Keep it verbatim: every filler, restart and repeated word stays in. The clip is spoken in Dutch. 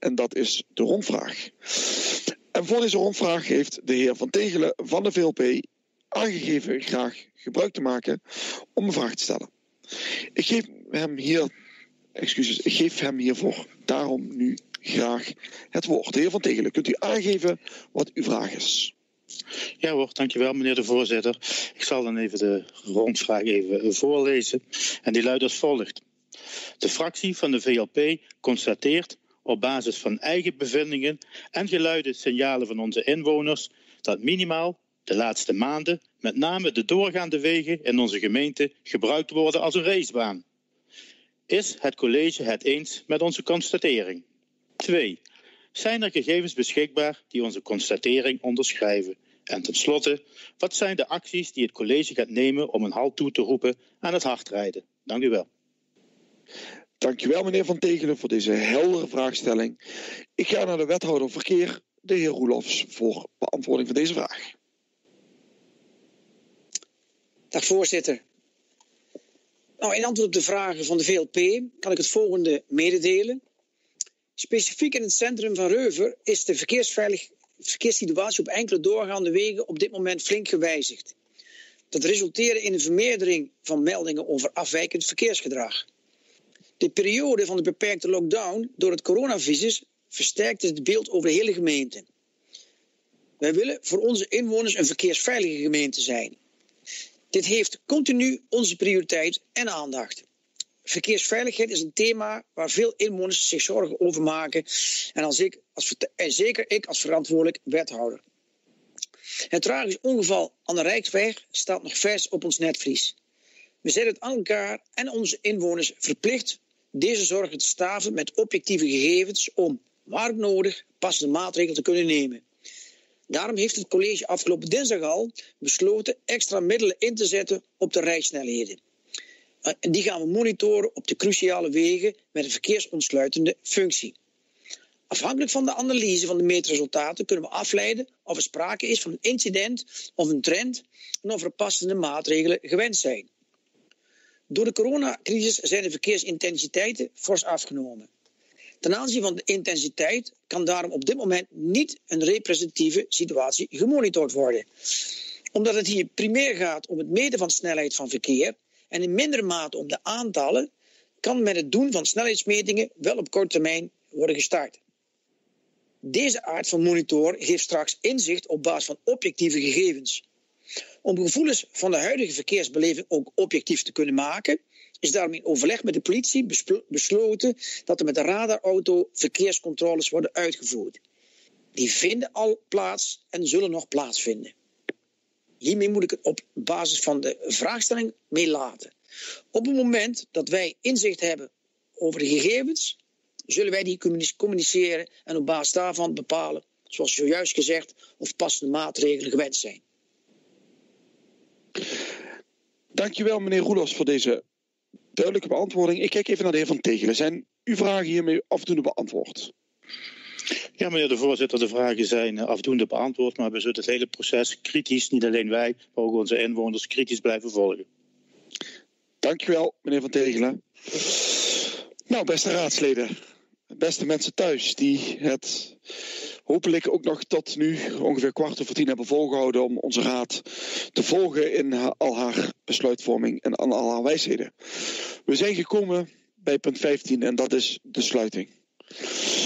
en dat is de rondvraag. En voor deze rondvraag heeft de heer Van Tegelen van de V L P aangegeven graag gebruik te maken om een vraag te stellen. Ik geef hem hier, excuses, ik geef hem hiervoor daarom nu graag het woord. De heer Van Tegelen, kunt u aangeven wat uw vraag is? Ja hoor, dankjewel meneer de voorzitter. Ik zal dan even de rondvraag even voorlezen. En die luidt als volgt. De fractie van de V L P constateert op basis van eigen bevindingen en geluide signalen van onze inwoners dat minimaal de laatste maanden met name de doorgaande wegen in onze gemeente gebruikt worden als een racebaan. Is het college het eens met onze constatering? twee. Zijn er gegevens beschikbaar die onze constatering onderschrijven? En tenslotte, wat zijn de acties die het college gaat nemen om een halt toe te roepen aan het hardrijden? Dank u wel. Dank u wel, meneer Van Tegelen, voor deze heldere vraagstelling. Ik ga naar de wethouder verkeer, de heer Roelofs, voor beantwoording van deze vraag. Dag voorzitter. Nou, in antwoord op de vragen van de V L P kan ik het volgende mededelen. Specifiek in het centrum van Reuver is de verkeersveilig, verkeerssituatie op enkele doorgaande wegen op dit moment flink gewijzigd. Dat resulteerde in een vermeerdering van meldingen over afwijkend verkeersgedrag. De periode van de beperkte lockdown door het coronavirus versterkte het beeld over de hele gemeente. Wij willen voor onze inwoners een verkeersveilige gemeente zijn. Dit heeft continu onze prioriteit en aandacht. Verkeersveiligheid is een thema waar veel inwoners zich zorgen over maken. En, als ik, als, en zeker ik als verantwoordelijk wethouder. Het tragisch ongeval aan de Rijksweg staat nog vers op ons netvlies. We zijn het aan elkaar en onze inwoners verplicht deze zorgen te staven met objectieve gegevens om, waar nodig, passende maatregelen te kunnen nemen. Daarom heeft het college afgelopen dinsdag al besloten extra middelen in te zetten op de rijsnelheden. En die gaan we monitoren op de cruciale wegen met een verkeersontsluitende functie. Afhankelijk van de analyse van de meetresultaten kunnen we afleiden of er sprake is van een incident of een trend en of er passende maatregelen gewenst zijn. Door de coronacrisis zijn de verkeersintensiteiten fors afgenomen. Ten aanzien van de intensiteit kan daarom op dit moment niet een representatieve situatie gemonitord worden. Omdat het hier primair gaat om het meten van snelheid van verkeer en in mindere mate om de aantallen, kan met het doen van snelheidsmetingen wel op korte termijn worden gestart. Deze aard van monitor geeft straks inzicht op basis van objectieve gegevens. Om gevoelens van de huidige verkeersbeleving ook objectief te kunnen maken, is daarom in overleg met de politie besloten dat er met de radarauto verkeerscontroles worden uitgevoerd. Die vinden al plaats en zullen nog plaatsvinden. Hiermee moet ik het op basis van de vraagstelling mee laten. Op het moment dat wij inzicht hebben over de gegevens, zullen wij die communiceren en op basis daarvan bepalen, zoals zojuist gezegd, of passende maatregelen gewenst zijn. Dankjewel meneer Roelofs voor deze duidelijke beantwoording. Ik kijk even naar de heer Van Tegelen. Zijn uw vragen hiermee afdoende beantwoord? Ja, meneer de voorzitter, de vragen zijn afdoende beantwoord, maar we zullen het hele proces kritisch, niet alleen wij, maar ook onze inwoners, kritisch blijven volgen. Dankjewel, meneer Van Tegelen. Nou, beste raadsleden, beste mensen thuis die het hopelijk ook nog tot nu ongeveer kwart over tien hebben volgehouden om onze raad te volgen in al haar besluitvorming en aan al haar wijsheden. We zijn gekomen bij punt vijftien en dat is de sluiting.